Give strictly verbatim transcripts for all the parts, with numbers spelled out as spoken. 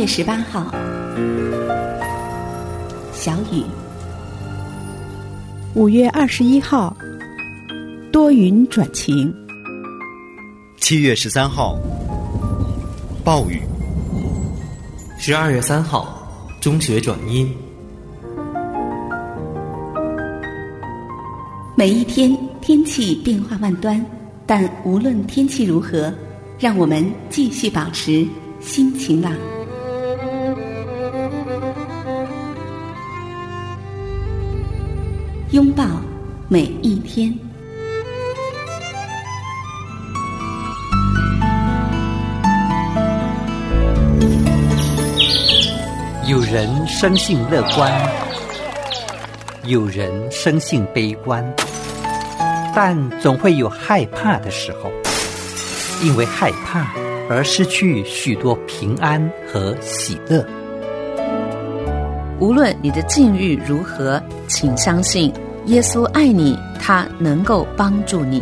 十八号，小雨。 五月二十一号，多云转晴。 七月十三号，暴雨。 十二月三号，中雪转阴。 每一天天气变化万端，但无论天气如何，让我们继续保持心晴朗。拥抱每一天。 有人生性乐观，有人生性悲观，但总会有害怕的时候，因为害怕而失去许多平安和喜乐。 无论你的境遇如何，请相信耶稣爱你，他能够帮助你。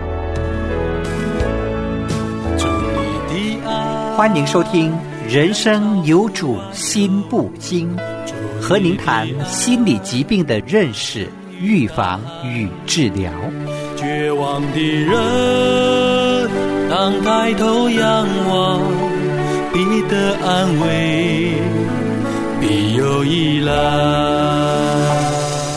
欢迎收听人生有主心不惊，和您谈心理疾病的认识、预防与治疗。 绝望的人当抬头仰望，必得安慰，必有依赖。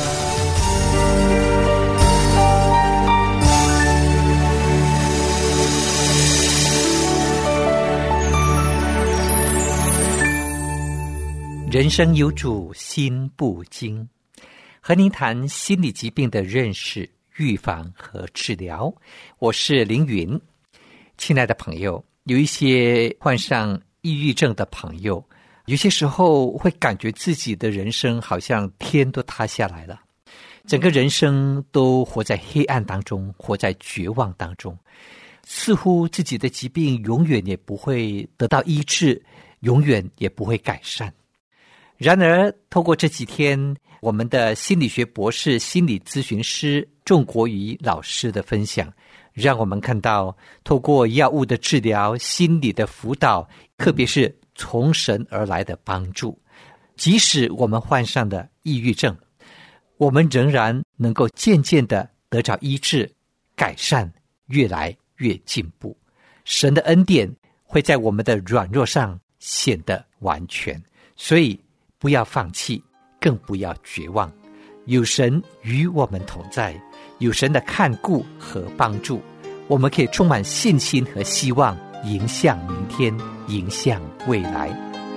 人生有主心不惊，和您谈心理疾病的认识、预防和治疗。我是凌云。亲爱的朋友，有一些患上抑郁症的朋友，有些时候会感觉自己的人生好像天都塌下来了，整个人生都活在黑暗当中，活在绝望当中，似乎自己的疾病永远也不会得到医治，永远也不会改善。然而透过这几天我们的心理学博士、心理咨询师仲国瑜老师的分享，让我们看到透过药物的治疗、心理的辅导，特别是从神而来的帮助，即使我们患上的抑郁症，我们仍然能够渐渐的得着医治、改善，越来越进步。神的恩典会在我们的软弱上显得完全，所以不要放弃，更不要绝望。有神与我们同在，有神的看顾和帮助，我们可以充满信心和希望，迎向明天，迎向未来。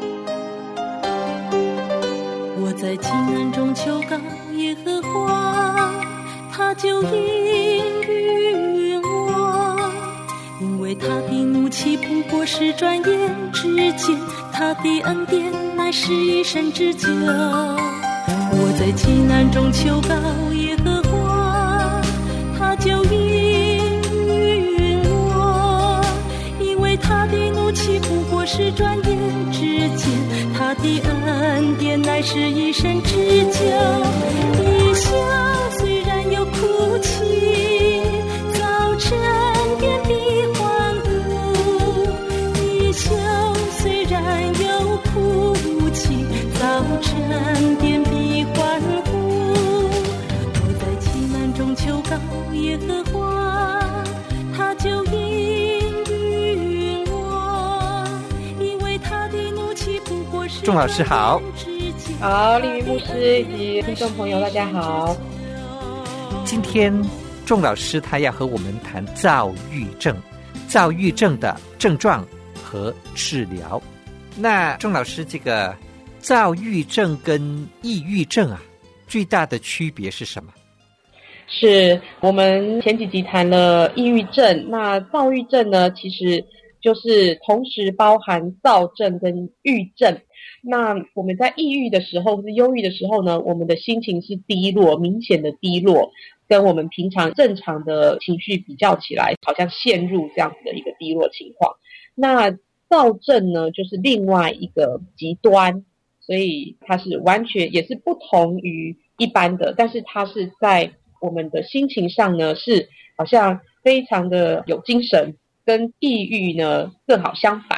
我在急难中求告耶和华，他就应允我，因为他的怒气不过是转眼之间，他的恩典乃是一生之久。我在急难中求告耶和华，他就应允我，因为他的怒气不过是转眼之间，他的恩典乃是一生之久。异乡虽然有哭泣，早晨便必欢呼。异乡虽然有哭泣，早晨便必欢呼。我在急难中求告耶和华，他就应允我，因为他的怒气不过是仲老师好。 好，丽云牧师以及听众朋友大家好。 今天仲老师他要和我们谈躁郁症，躁郁症的症状和治疗。那仲老师，这个躁郁症跟抑郁症啊，最大的区别是什么？ 是我们前几集谈了抑郁症，那躁郁症呢，其实就是同时包含躁症跟郁症。那我们在抑郁的时候或是忧郁的时候呢，我们的心情是低落，明显的低落，跟我们平常正常的情绪比较起来，好像陷入这样子的一个低落情况。那躁症呢，就是另外一个极端，所以它是完全也是不同于一般的，但是它是在我们的心情上呢，是好像非常的有精神，跟抑郁呢正好相反。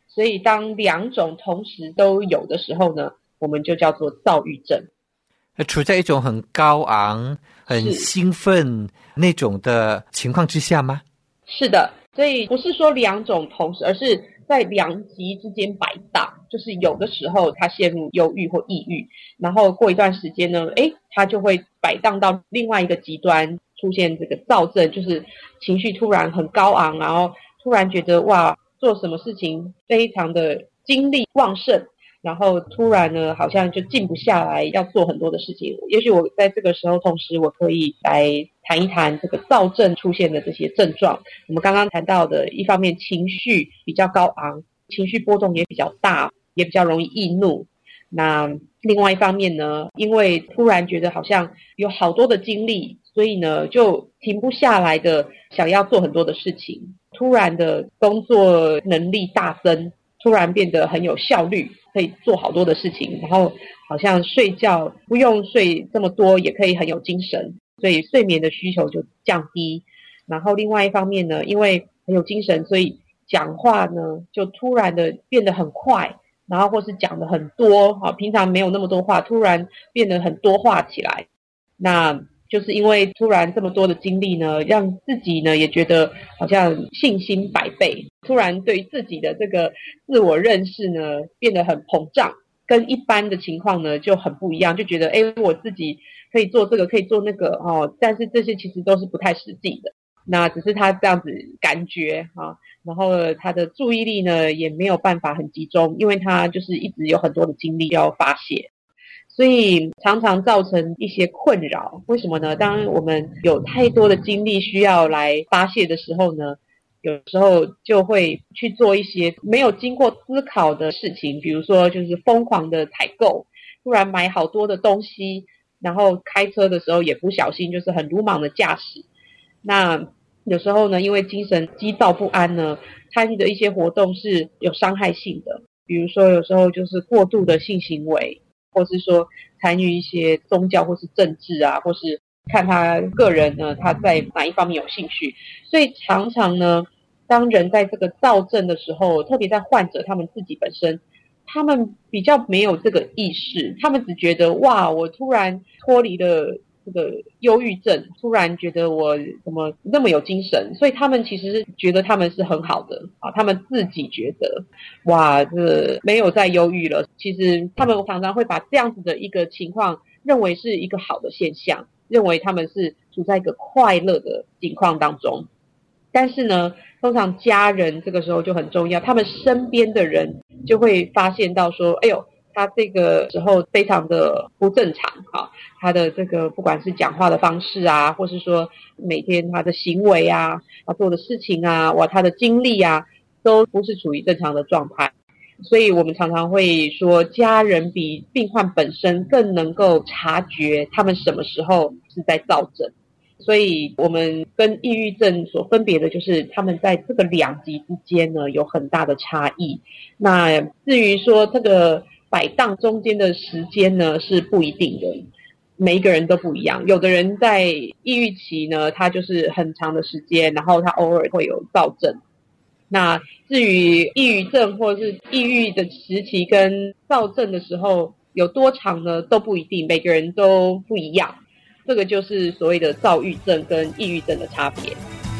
所以当两种同时都有的时候呢，我们就叫做躁郁症。 处在一种很高昂、很兴奋那种的情况之下吗？ 是的，所以不是说两种同时，而是在两极之间摆荡，就是有的时候他陷入忧郁或抑郁，然后过一段时间呢，诶，他就会摆荡到另外一个极端，出现这个躁症，就是情绪突然很高昂，然后突然觉得哇，做什么事情非常的精力旺盛，然后突然呢好像就静不下来，要做很多的事情。也许我在这个时候同时我可以来谈一谈这个躁症出现的这些症状。我们刚刚谈到的，一方面情绪比较高昂，情绪波动也比较大，也比较容易易怒。那另外一方面呢，因为突然觉得好像有好多的精力，所以呢就停不下来的想要做很多的事情，突然的工作能力大增，突然变得很有效率，可以做好多的事情，然后好像睡觉不用睡这么多也可以很有精神，所以睡眠的需求就降低。然后另外一方面呢，因为很有精神，所以讲话呢就突然的变得很快，然后或是讲的很多，平常没有那么多话，突然变得很多话起来。那就是因为突然这么多的精力呢，让自己呢也觉得好像信心百倍，突然对自己的这个自我认识呢变得很膨胀，跟一般的情况呢就很不一样，就觉得诶我自己可以做这个可以做那个哦，但是这些其实都是不太实际的，那只是他这样子感觉啊，然后他的注意力呢也没有办法很集中，因为他就是一直有很多的精力要发泄，所以常常造成一些困扰。为什么呢？当我们有太多的精力需要来发泄的时候呢，有时候就会去做一些没有经过思考的事情，比如说就是疯狂的采购，突然买好多的东西，然后开车的时候也不小心，就是很鲁莽的驾驶。那有时候呢，因为精神激躁不安呢，参与的一些活动是有伤害性的，比如说有时候就是过度的性行为，或是说参与一些宗教或是政治啊，或是看他个人呢他在哪一方面有兴趣。所以常常呢，当人在这个躁症的时候，特别在患者他们自己本身，他们比较没有这个意识，他们只觉得哇，我突然脱离了这个忧郁症，突然觉得我怎么那么有精神，所以他们其实是觉得他们是很好的啊，他们自己觉得哇，这没有再忧郁了。其实他们常常会把这样子的一个情况认为是一个好的现象，认为他们是处在一个快乐的情况当中。但是呢，通常家人这个时候就很重要，他们身边的人就会发现到说，哎呦，他这个时候非常的不正常啊，他的这个不管是讲话的方式啊，或是说每天他的行为啊，他做的事情啊，哇，他的精力啊，都不是处于正常的状态。所以我们常常会说，家人比病患本身更能够察觉他们什么时候是在躁症。所以我们跟抑郁症所分别的就是他们在这个两极之间呢有很大的差异。那至于说这个摆荡中间的时间呢是不一定的，每一个人都不一样。有的人在抑郁期呢，他就是很长的时间，然后他偶尔会有躁症。那至于抑郁症或者是抑郁的时期跟躁症的时候有多长呢，都不一定，每个人都不一样。这个就是所谓的躁郁症跟抑郁症的差别。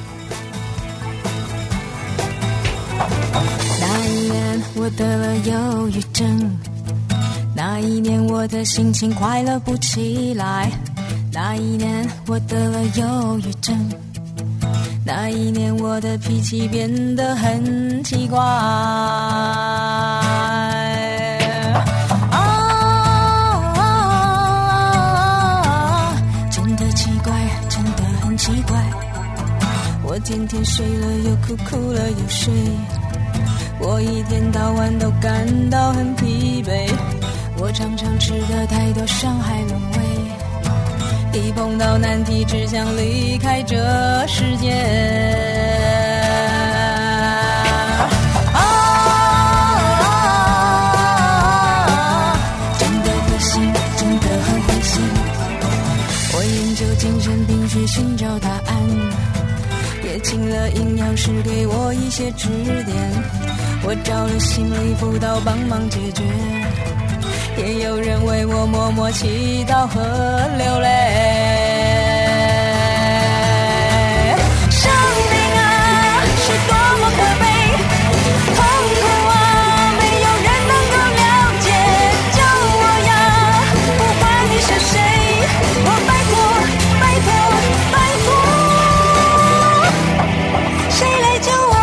那一年我得了忧郁症，那一年我的心情快乐不起来，那一年我得了忧郁症，那一年我的脾气变得很奇怪。奇怪，我天天睡了又哭，哭了又睡，我一天到晚都感到很疲惫，我常常吃得太多，伤害了胃，一碰到难题只想离开这世界。寻找答案，也请了营养师给我一些指点。 我找了心理辅导帮忙解决，也有人为我默默祈祷和流泪。生命啊，是多么可悲，痛苦啊，没有人能够了解。救我呀，不管你是谁，我拜托拜托拜托，谁来救我？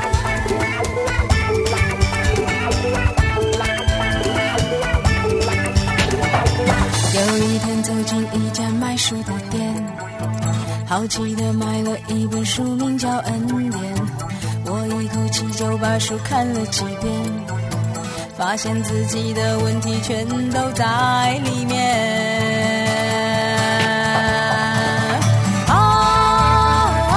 有一天走进一家卖书的店，好奇地买了一本书，名叫《恩典》。我一口气就把书看了几遍，发现自己的问题全都在里面。啊啊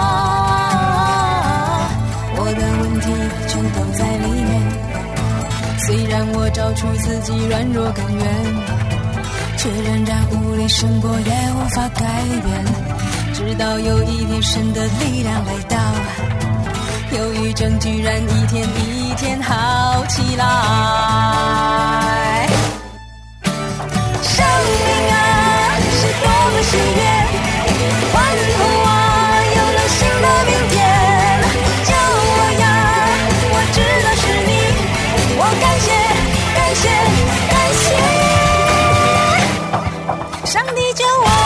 啊！我的问题全都在里面，虽然我找出自己软弱根源，却仍然无力胜过，也无法改变。直到有一天神的力量来到，忧郁症居然一天一天好起来。生命啊，是多么喜悦，欢呼啊，有了新的明天。救我呀，我知道是你，我感谢感谢感谢上帝救我。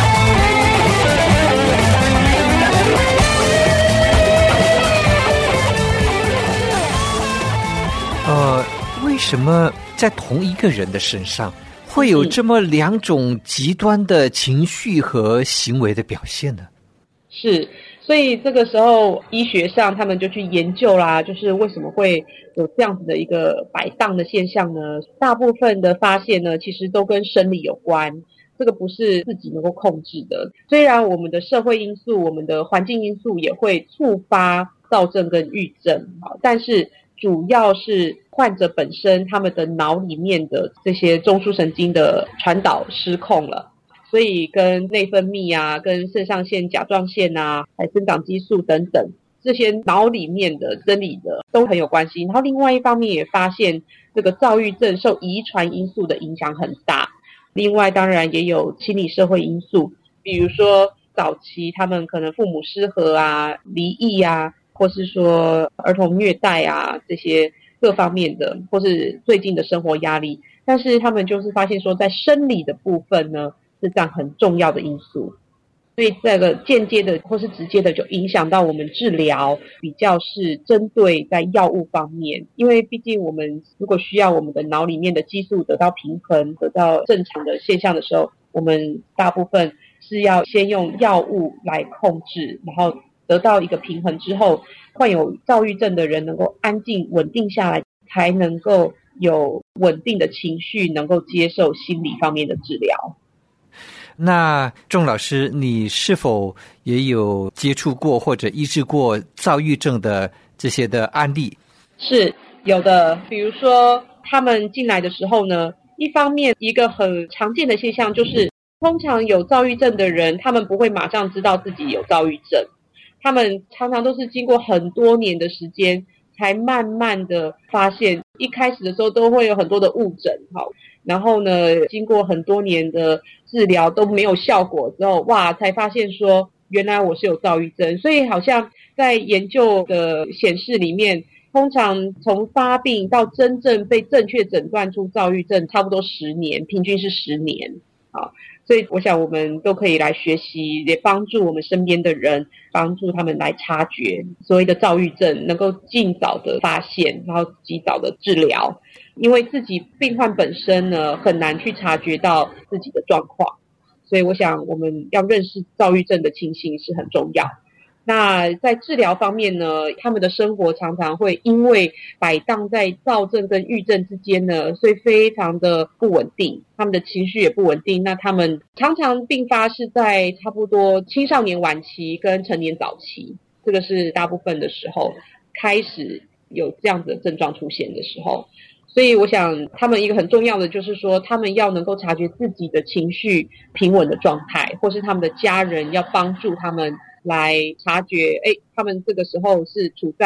呃，为什么在同一个人的身上会有这么两种极端的情绪和行为的表现呢？ 是，所以这个时候医学上他们就去研究啦，就是为什么会有这样子的一个摆荡的现象呢？大部分的发现呢，其实都跟生理有关，这个不是自己能够控制的。虽然我们的社会因素、我们的环境因素也会触发躁症跟郁症，但是主要是患者本身他们的脑里面的这些中枢神经的传导失控了，所以跟内分泌啊、跟肾上腺、甲状腺啊、还生长激素等等这些脑里面的生理的都很有关系。然后另外一方面也发现这个躁郁症受遗传因素的影响很大，另外当然也有心理社会因素，比如说早期他们可能父母失和啊、离异啊，或是说儿童虐待啊，这些各方面的，或是最近的生活压力，但是他们就是发现说在生理的部分呢是这样很重要的因素，所以这个间接的或是直接的就影响到我们治疗比较是针对在药物方面，因为毕竟我们如果需要我们的脑里面的激素得到平衡、得到正常的现象的时候，我们大部分是要先用药物来控制，然后得到一个平衡之后，患有躁郁症的人能够安静稳定下来，才能够有稳定的情绪，能够接受心理方面的治疗。 那钟老师，你是否也有接触过或者医治过躁郁症的这些的案例？ 是有的，比如说他们进来的时候呢，一方面一个很常见的现象就是通常有躁郁症的人他们不会马上知道自己有躁郁症，他们常常都是经过很多年的时间才慢慢的发现，一开始的时候都会有很多的误诊，好，然后呢经过很多年的治疗都没有效果之后，哇，才发现说原来我是有躁郁症。所以好像在研究的显示里面，通常从发病到真正被正确诊断出躁郁症差不多十年，平均是十年。好，所以我想我们都可以来学习，也帮助我们身边的人，帮助他们来察觉所谓的躁郁症，能够尽早的发现，然后及早的治疗。因为自己病患本身呢很难去察觉到自己的状况，所以我想我们要认识躁郁症的情形是很重要。那在治疗方面呢，他们的生活常常会因为摆荡在躁症跟郁症之间呢，所以非常的不稳定，他们的情绪也不稳定。那他们常常并发是在差不多青少年晚期跟成年早期，这个是大部分的时候开始有这样子的症状出现的时候。所以我想他们一个很重要的就是说，他们要能够察觉自己的情绪平稳的状态，或是他们的家人要帮助他们来察觉，诶，他们这个时候是处在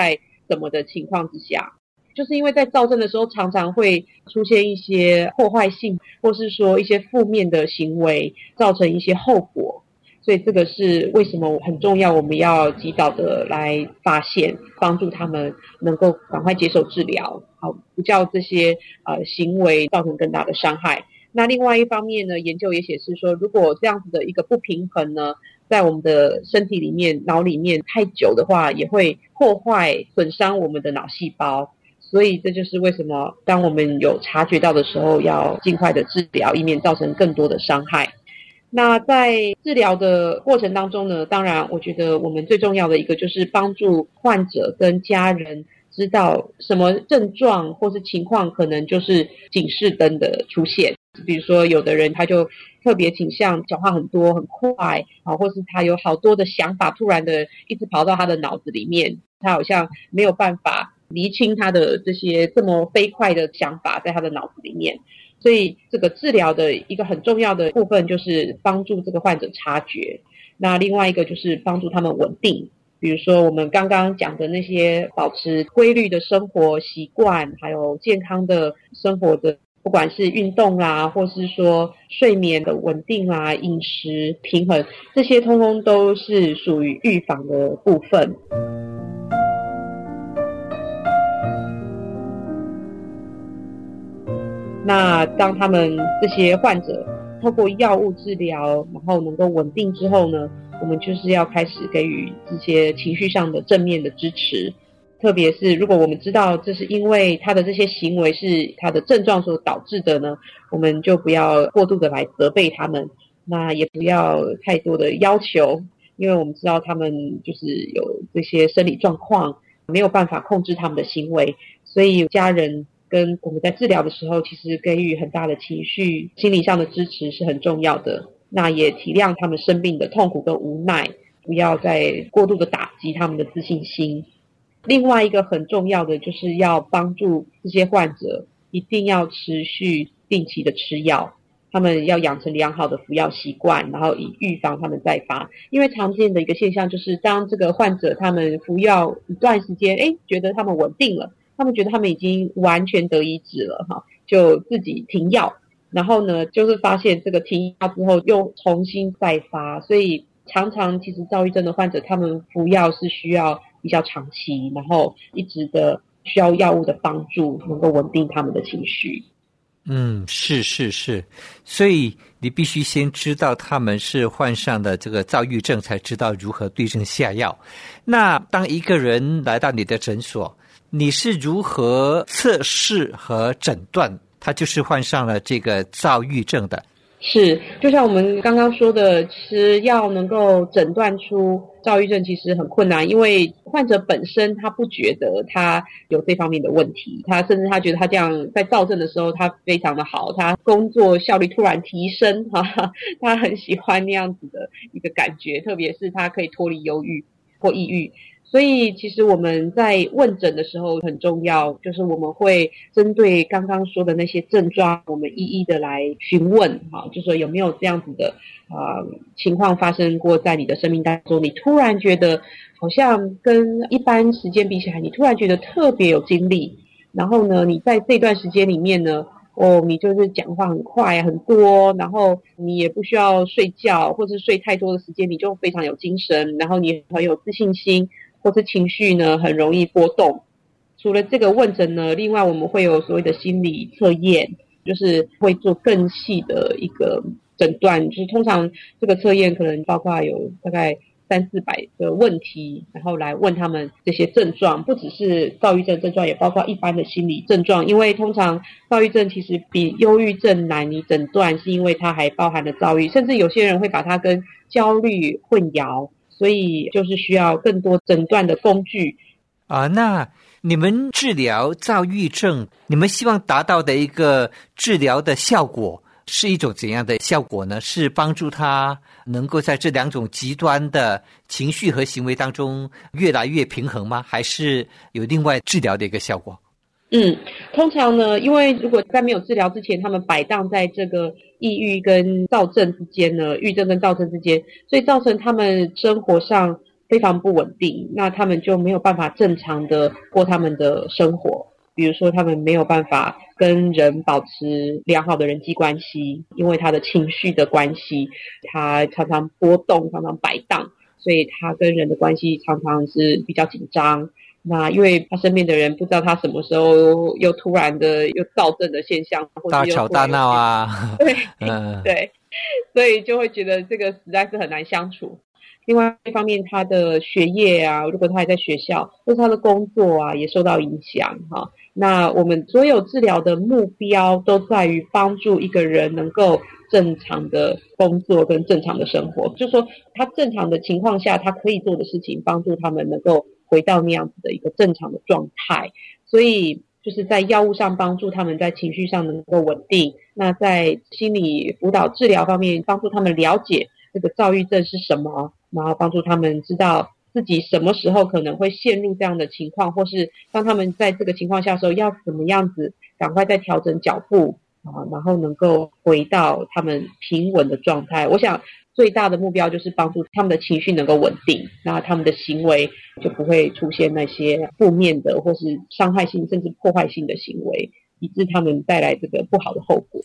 什么的情况之下，就是因为在躁症的时候常常会出现一些破坏性或是说一些负面的行为，造成一些后果，所以这个是为什么很重要，我们要及早的来发现，帮助他们能够赶快接受治疗，好，不叫这些呃行为造成更大的伤害。那另外一方面呢，研究也显示说，如果这样子的一个不平衡呢，在我们的身体里面、脑里面太久的话，也会破坏、损伤我们的脑细胞。所以这就是为什么当我们有察觉到的时候，要尽快的治疗，以免造成更多的伤害。那在治疗的过程当中呢，当然我觉得我们最重要的一个就是帮助患者跟家人知道什么症状或是情况可能就是警示灯的出现。比如说有的人他就特别倾向讲话很多很快啊，或是他有好多的想法突然的一直跑到他的脑子里面，他好像没有办法厘清他的这些这么飞快的想法在他的脑子里面。所以这个治疗的一个很重要的部分就是帮助这个患者察觉，那另外一个就是帮助他们稳定。比如说我们刚刚讲的那些保持规律的生活习惯，还有健康的生活的不管是运动啦，或是说睡眠的稳定啦，饮食平衡，这些通通都是属于预防的部分。那当他们这些患者透过药物治疗，然后能够稳定之后呢，我们就是要开始给予这些情绪上的正面的支持。特别是如果我们知道这是因为他的这些行为是他的症状所导致的呢，我们就不要过度的来责备他们，那也不要太多的要求，因为我们知道他们就是有这些生理状况，没有办法控制他们的行为，所以家人跟我们在治疗的时候，其实给予很大的情绪心理上的支持是很重要的。那也体谅他们生病的痛苦跟无奈，不要再过度的打击他们的自信心。另外一个很重要的就是要帮助这些患者一定要持续定期的吃药，他们要养成良好的服药习惯，然后以预防他们再发。因为常见的一个现象就是当这个患者他们服药一段时间，诶，觉得他们稳定了，他们觉得他们已经完全得医治了哈，就自己停药，然后呢就是发现这个停药之后又重新再发。所以常常其实躁郁症的患者他们服药是需要比较长期，然后一直的需要药物的帮助，能够稳定他们的情绪。 嗯，是是是，所以你必须先知道他们是患上的这个躁郁症，才知道如何对症下药。那当一个人来到你的诊所，你是如何测试和诊断他就是患上了这个躁郁症的？ 是，就像我们刚刚说的，其实要能够诊断出躁郁症其实很困难，因为患者本身他不觉得他有这方面的问题，他甚至他觉得他这样在躁症的时候他非常的好，他工作效率突然提升，哈哈，他很喜欢那样子的一个感觉，特别是他可以脱离忧郁或抑郁。所以其实我们在问诊的时候很重要，就是我们会针对刚刚说的那些症状，我们一一的来询问，就说有没有这样子的、呃、情况发生过在你的生命当中，你突然觉得好像跟一般时间比起来，你突然觉得特别有精力，然后呢你在这段时间里面呢哦，你就是讲话很快很多，然后你也不需要睡觉或是睡太多的时间，你就非常有精神，然后你很有自信心，或是情绪呢很容易波动。除了这个问诊呢，另外我们会有所谓的心理测验，就是会做更细的一个诊断，就是通常这个测验可能包括有大概三四百个问题，然后来问他们这些症状，不只是躁郁症症状，也包括一般的心理症状。因为通常躁郁症其实比忧郁症难以诊断，是因为它还包含了躁郁，甚至有些人会把它跟焦虑混淆，所以就是需要更多诊断的工具啊。那你们治疗躁郁症，你们希望达到的一个治疗的效果是一种怎样的效果呢？是帮助他能够在这两种极端的情绪和行为当中越来越平衡吗？还是有另外治疗的一个效果？ 嗯，通常呢，因为如果在没有治疗之前，他们摆荡在这个抑郁跟躁症之间呢，郁症跟躁症之间，所以造成他们生活上非常不稳定，那他们就没有办法正常的过他们的生活。比如说他们没有办法跟人保持良好的人际关系，因为他的情绪的关系，他常常波动，常常摆荡，所以他跟人的关系常常是比较紧张。那因为他身边的人不知道他什么时候又突然的又躁症的现象，或者大吵大闹啊， 对， 嗯， 对，所以就会觉得这个实在是很难相处。另外一方面，他的学业啊，如果他还在学校，或是他的工作啊，也受到影响哈。那我们所有治疗的目标都在于帮助一个人能够正常的工作跟正常的生活，就是说他正常的情况下他可以做的事情，帮助他们能够回到那样子的一个正常的状态。所以就是在药物上帮助他们在情绪上能够稳定，那在心理辅导治疗方面帮助他们了解这个躁郁症是什么，然后帮助他们知道自己什么时候可能会陷入这样的情况，或是当他们在这个情况下的时候要怎么样子赶快再调整脚步啊，然后能够回到他们平稳的状态。我想最大的目标就是帮助他们的情绪能够稳定，那他们的行为就不会出现那些负面的或是伤害性甚至破坏性的行为，以致他们带来这个不好的后果。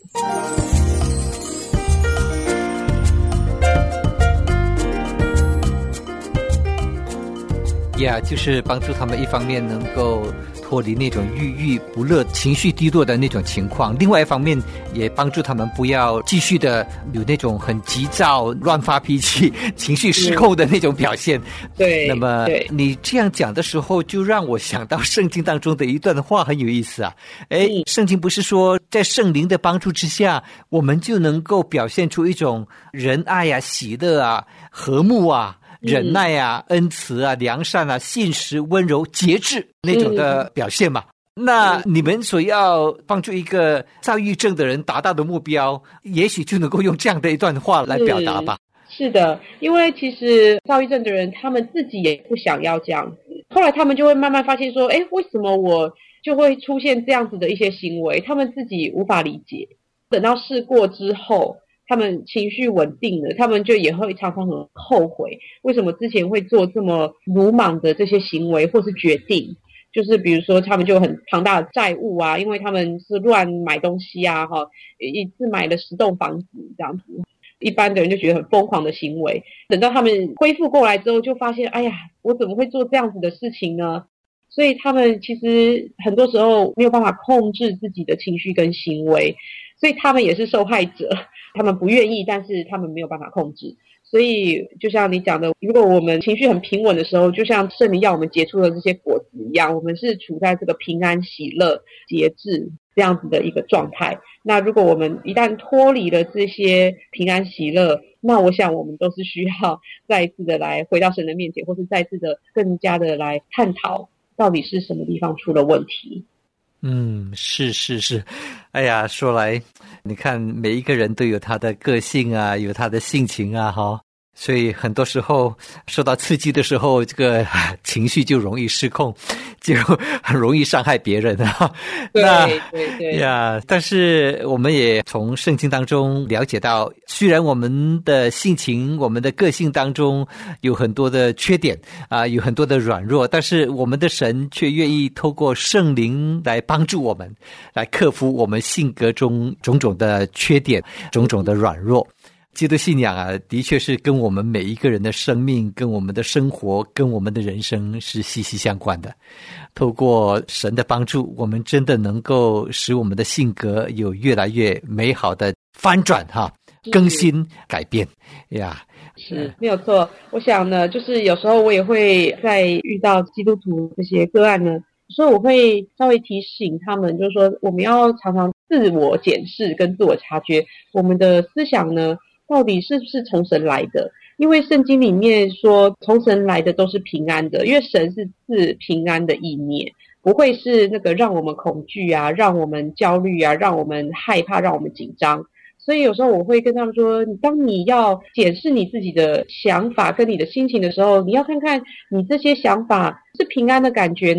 呀、yeah, 就是帮助他们一方面能够脱离那种郁郁不乐、情绪低落的那种情况，另外一方面也帮助他们不要继续的有那种很急躁、乱发脾气、情绪失控的那种表现。 对， 那么你这样讲的时候，就让我想到圣经当中的一段话，很有意思啊。哎，圣经不是说在圣灵的帮助之下，我们就能够表现出一种仁爱啊、喜乐啊、和睦啊、忍耐啊、恩慈啊、良善啊、信实、温柔、节制那种的表现嘛。嗯、那你们所要帮助一个躁郁症的人达到的目标，也许就能够用这样的一段话来表达吧。 是, 是的，因为其实躁郁症的人他们自己也不想要这样子，后来他们就会慢慢发现说，诶，为什么我就会出现这样子的一些行为，他们自己无法理解。等到试过之后，他们情绪稳定了，他们就也会常常很后悔，为什么之前会做这么鲁莽的这些行为或是决定。就是比如说他们就很庞大的债务啊，因为他们是乱买东西啊，一次买了十栋房子这样子，一般的人就觉得很疯狂的行为。等到他们恢复过来之后，就发现哎呀，我怎么会做这样子的事情呢？所以他们其实很多时候没有办法控制自己的情绪跟行为，所以他们也是受害者，他们不愿意，但是他们没有办法控制。所以就像你讲的，如果我们情绪很平稳的时候，就像圣灵要我们结出的这些果子一样，我们是处在这个平安、喜乐、节制这样子的一个状态。那如果我们一旦脱离了这些平安喜乐，那我想我们都是需要再一次的来回到神的面前，或是再一次的更加的来探讨到底是什么地方出了问题。 嗯，是是是，哎呀，说来，你看每一个人都有他的个性啊，有他的性情啊，哈，所以很多时候受到刺激的时候，这个情绪就容易失控，就很容易伤害别人啊。那对对对呀，但是我们也从圣经当中了解到，虽然我们的性情、我们的个性当中有很多的缺点啊，有很多的软弱，但是我们的神却愿意透过圣灵来帮助我们，来克服我们性格中种种的缺点、种种的软弱。基督信仰啊，的确是跟我们每一个人的生命、跟我们的生活、跟我们的人生是息息相关的。透过神的帮助，我们真的能够使我们的性格有越来越美好的翻转哈，更新改变呀。 是没有错。我想呢，就是有时候我也会在遇到基督徒这些个案呢，所以我会稍微提醒他们，就是说我们要常常自我检视跟自我察觉，我们的思想呢到底是不是从神来的。因为圣经里面说从神来的都是平安的，因为神是赐平安的意念，不会是那个让我们恐惧啊，让我们焦虑啊，让我们害怕，让我们紧张。所以有时候我会跟他们说，当你要检视你自己的想法跟你的心情的时候，你要看看你这些想法是平安的感觉呢，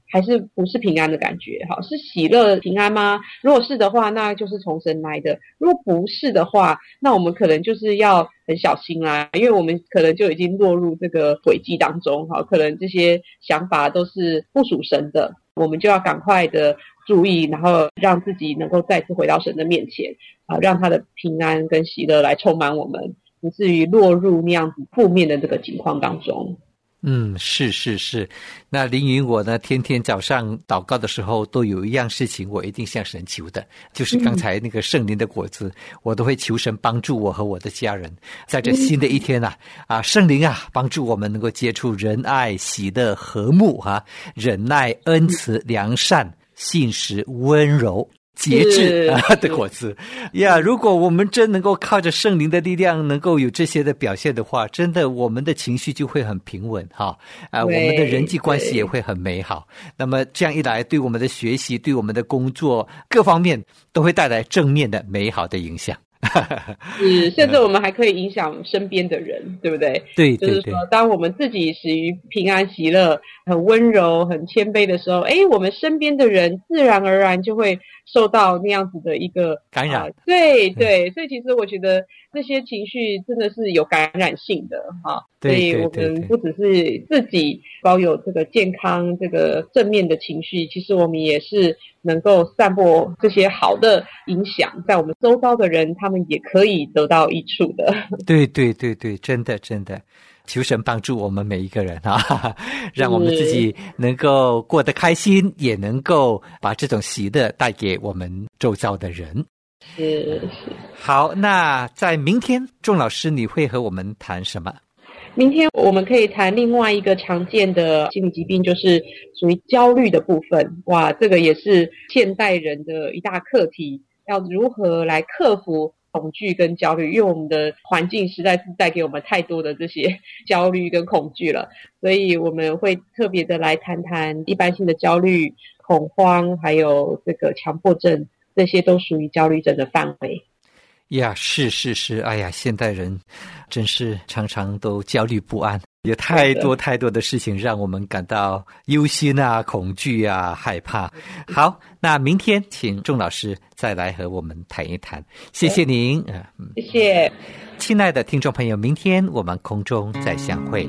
还是不是平安的感觉？好，是喜乐平安吗？如果是的话，那就是从神来的；如果不是的话，那我们可能就是要很小心啦，因为我们可能就已经落入这个轨迹当中，好，可能这些想法都是不属神的，我们就要赶快的注意，然后让自己能够再次回到神的面前，啊，让他的平安跟喜乐来充满我们，不至于落入那样子负面的这个情况当中。 嗯，是是是。那凌云我呢，天天早上祷告的时候，都有一样事情我一定向神求的，就是刚才那个圣灵的果子，嗯、我都会求神帮助我和我的家人，在这新的一天啊，啊，圣灵啊，帮助我们能够接触仁爱、喜乐、和睦啊，忍耐、恩慈、良善、信实、温柔。节制啊的果子呀！如果我们真能够靠着圣灵的力量，能够有这些的表现的话，真的我们的情绪就会很平稳哈啊，我们的人际关系也会很美好。那么这样一来，对我们的学习、对我们的工作各方面都会带来正面的美好的影响。 是，甚至我们还可以影响身边的人，对不对？ 对对对， 就是说，当我们自己始于平安喜乐、很温柔、很谦卑的时候，哎，我们身边的人自然而然就会受到那样子的一个感染。 呃、对对，所以其实我觉得这些情绪真的是有感染性的哈。所以我们不只是自己保有这个健康、这个正面的情绪，其实我们也是能够散播这些好的影响，在我们周遭的人，他们也可以得到益处的。 对对对对，真的真的，求神帮助我们每一个人啊，让我们自己能够过得开心，也能够把这种喜乐带给我们周遭的人。 是是。 好，那在明天，仲老师你会和我们谈什么？ 明天我们可以谈另外一个常见的心理疾病，就是属于焦虑的部分。哇，这个也是现代人的一大课题，要如何来克服恐惧跟焦虑，因为我们的环境实在是带给我们太多的这些焦虑跟恐惧了，所以我们会特别的来谈谈一般性的焦虑、恐慌，还有这个强迫症，这些都属于焦虑症的范围。 呀，是是是，哎呀，现代人真是常常都焦虑不安，有太多太多的事情让我们感到忧心啊、恐惧啊、害怕。好，那明天请仲老师再来和我们谈一谈，谢谢您。 谢谢， 亲爱的听众朋友，明天我们空中再相会。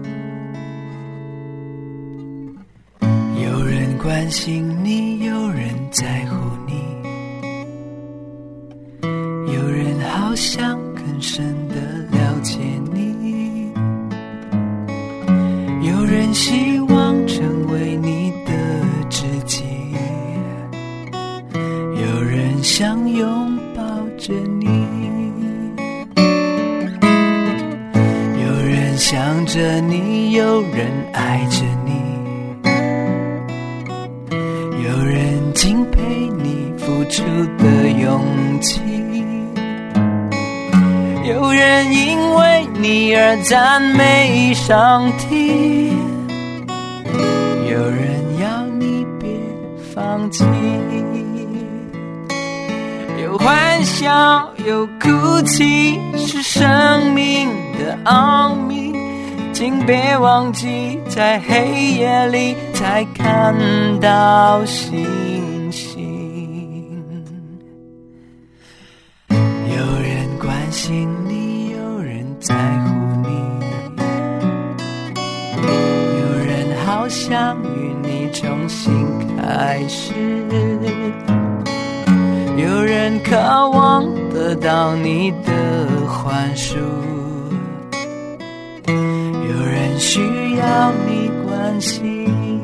有人关心你，有人在乎你，有人好想更深地了解你，有人希望成为你的知己，有人想拥抱着你，有人想着你，有人爱着你，有人敬佩你付出的勇气，有人因为你而赞美上帝，有人要你别放弃，有欢笑有哭泣，是生命的奥秘，请别忘记在黑夜里才看到星星。有人关心你，有人在乎你，有人好想与你重新开始，有人渴望得到你的宽恕，有人需要你关心，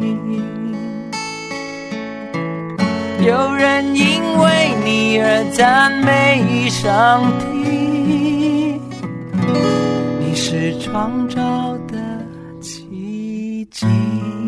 有人因为你而赞美上帝，你是创造的奇迹。